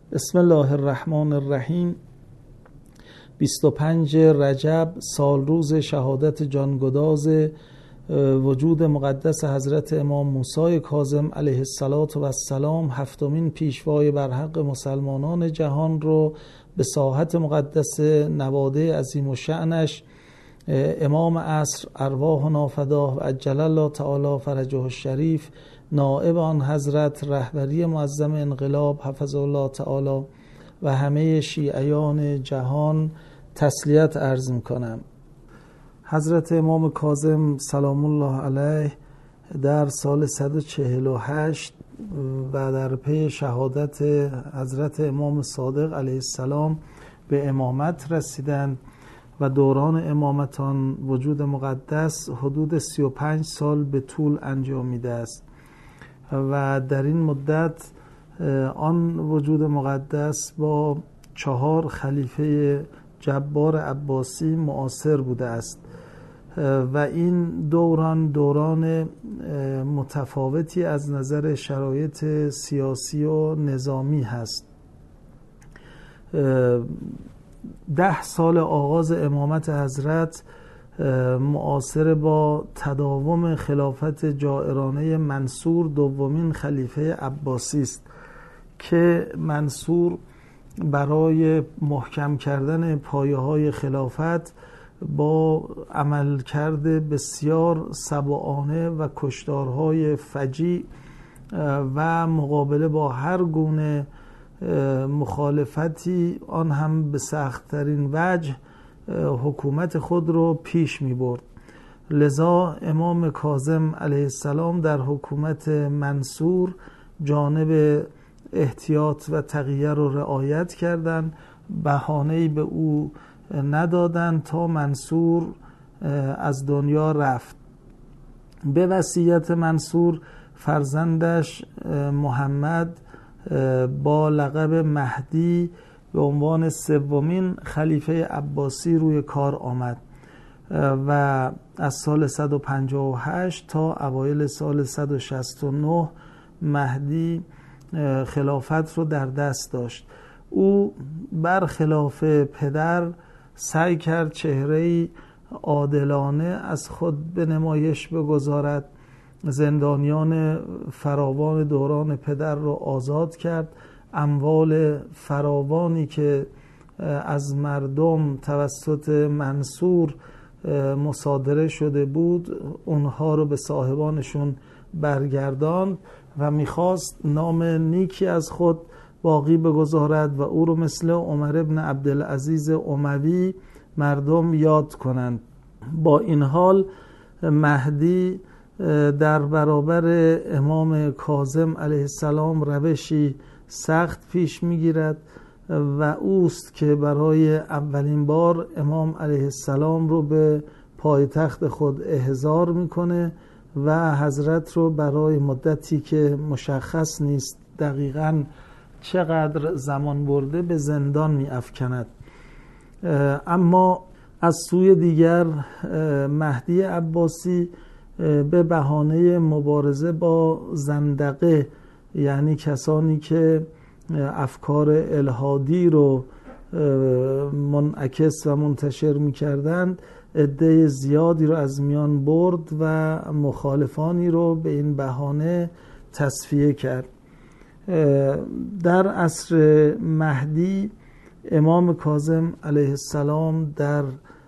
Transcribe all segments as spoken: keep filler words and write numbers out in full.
بسم الله الرحمن الرحیم. بیست و پنجم رجب، سال روز شهادت جانگداز وجود مقدس حضرت امام موسی کاظم علیه السلام، هفتمین پیشوای برحق مسلمانان جهان رو به ساحت مقدس نواده عظیم و شأنش امام عصر ارواحنا فداه و عجل الله تعالی فرجه الشریف، نائب آن حضرت، رهبری معظم انقلاب حفظه الله تعالی و همه شیعیان جهان تسلیت عرض میکنم. حضرت امام کاظم سلام الله علیه در سال صد و چهل و هشت و در پی شهادت حضرت امام صادق علیه السلام به امامت رسیدند و دوران امامتان وجود مقدس حدود سی و پنج سال به طول انجامیده است و در این مدت آن وجود مقدس با چهار خلیفه جبار عباسی معاصر بوده است و این دوران دوران متفاوتی از نظر شرایط سیاسی و نظامی هست. ده سال آغاز امامت حضرت معاصر با تداوم خلافت جائرانه منصور دومین خلیفه عباسی است که منصور برای محکم کردن پایه‌های خلافت با عملکرد بسیار سبعانه و کشتارهای فجیع و مقابله با هر گونه مخالفتی، آن هم به سخت‌ترین وجه، حکومت خود رو پیش می برد. لذا امام کاظم علیه السلام در حکومت منصور جانب احتیاط و تقیه رو رعایت کردند، بهانه‌ای به او ندادند تا منصور از دنیا رفت. به وصیت منصور فرزندش محمد با لقب مهدی به عنوان سومین خلیفه عباسی روی کار آمد و از سال صد و پنجاه و هشت تا اوایل سال صد و شصت و نه مهدی خلافت رو در دست داشت. او برخلاف پدر سعی کرد چهره‌ای عادلانه از خود به نمایش بگذارد. زندانیان فراوان دوران پدر رو آزاد کرد. اموال فراوانی که از مردم توسط منصور مصادره شده بود اونها رو به صاحبانشون برگرداند و میخواست نام نیکی از خود باقی بگذارد و او رو مثل عمر ابن عبدالعزیز اموی مردم یاد کنند. با این حال مهدی در برابر امام کاظم علیه السلام روشی سخت پیش میگیرد و اوست که برای اولین بار امام علیه السلام رو به پایتخت خود احضار میکنه و حضرت رو برای مدتی که مشخص نیست دقیقاً چقدر زمان برده به زندان می افکند. اما از سوی دیگر مهدی عباسی به بهانه مبارزه با زندقه، یعنی کسانی که افکار الحادی رو منعکس و منتشر می کردند، عده زیادی رو از میان برد و مخالفانی رو به این بهانه تصفیه کرد. در عصر مهدی امام کاظم علیه السلام در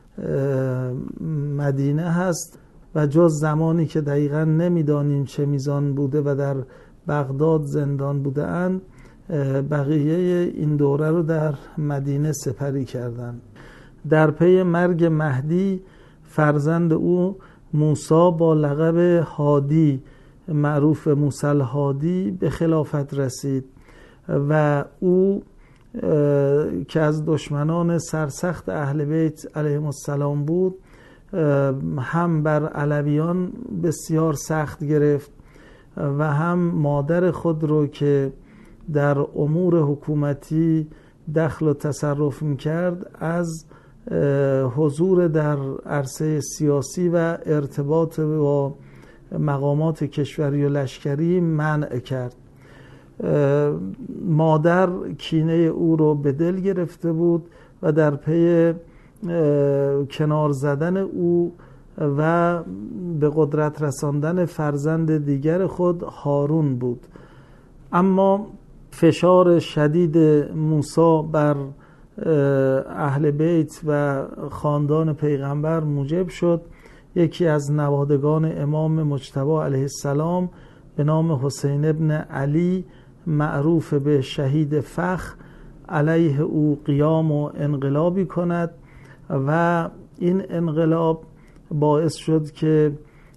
مدینه هست و جز زمانی که دقیقا نمیدانیم چه میزان بوده و در بغداد زندان بوده اند، بقیه این دوره رو در مدینه سپری کردند. در پی مرگ مهدی فرزند او موسی با لقب هادی معروف موسی الهادی به خلافت رسید و او که از دشمنان سرسخت اهل بیت علیهم السلام بود هم بر علویان بسیار سخت گرفت و هم مادر خود رو که در امور حکومتی دخل و تصرف میکرد از حضور در عرصه سیاسی و ارتباط با مقامات کشوری و لشکری منع کرد. مادر کینه او رو به دل گرفته بود و در پی کنار زدن او و به قدرت رساندن فرزند دیگر خود هارون بود. اما فشار شدید موسی بر اهل بیت و خاندان پیغمبر موجب شد یکی از نوادگان امام مجتبی علیه السلام به نام حسین ابن علی معروف به شهید فخر علیه او قیام و انقلابی کند و این انقلاب باعث شد که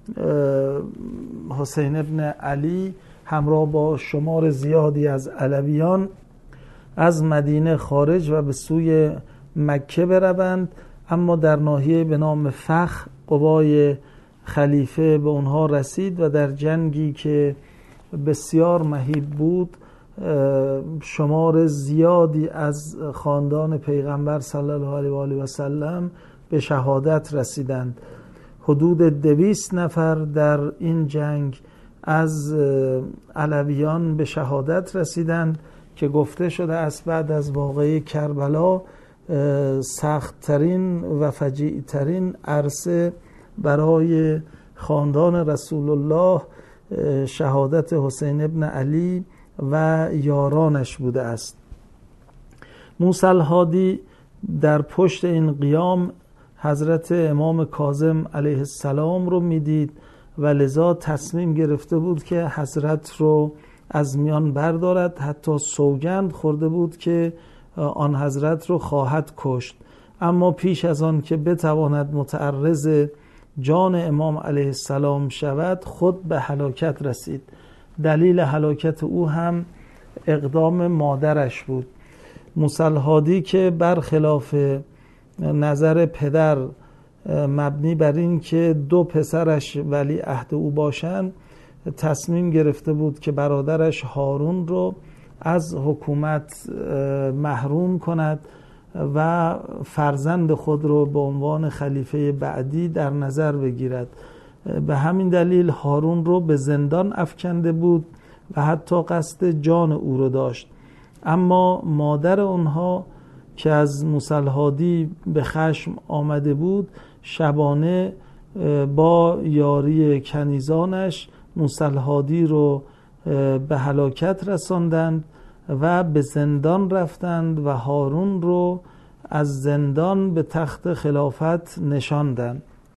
حسین ابن علی همراه با شمار زیادی از علویان از مدینه خارج و به سوی مکه بروند، اما در ناحیه به نام فخر قوای خلیفه به اونها رسید و در جنگی که بسیار مهیب بود شمار زیادی از خاندان پیغمبر صلی الله علیه و آله و سلم به شهادت رسیدند. حدود دویست نفر در این جنگ از علویان به شهادت رسیدند که گفته شده است بعد از واقعه کربلا سخت‌ترین و فجیع‌ترین عرصه برای خاندان رسول الله شهادت حسین ابن علی و یارانش بوده است. موسی الهادی در پشت این قیام حضرت امام کاظم علیه السلام رو میدید و لذا تصمیم گرفته بود که حضرت رو از میان بردارد، حتی سوگند خورده بود که آن حضرت رو خواهد کشت، اما پیش از آن که بتواند متعرض جان امام علیه السلام شود خود به هلاکت رسید. دلیل هلاکت او هم اقدام مادرش بود. موسی الهادی که برخلاف نظر پدر مبنی بر این که دو پسرش ولی عهد او باشند تصمیم گرفته بود که برادرش هارون رو از حکومت محروم کند و فرزند خود رو به عنوان خلیفه بعدی در نظر بگیرد. به همین دلیل هارون رو به زندان افکنده بود و حتی قصد جان او رو داشت، اما مادر اونها که از موسی الهادی به خشم آمده بود شبانه با یاری کنیزانش موسی الهادی رو به هلاکت رساندند و به زندان رفتند و هارون رو از زندان به تخت خلافت نشاندند.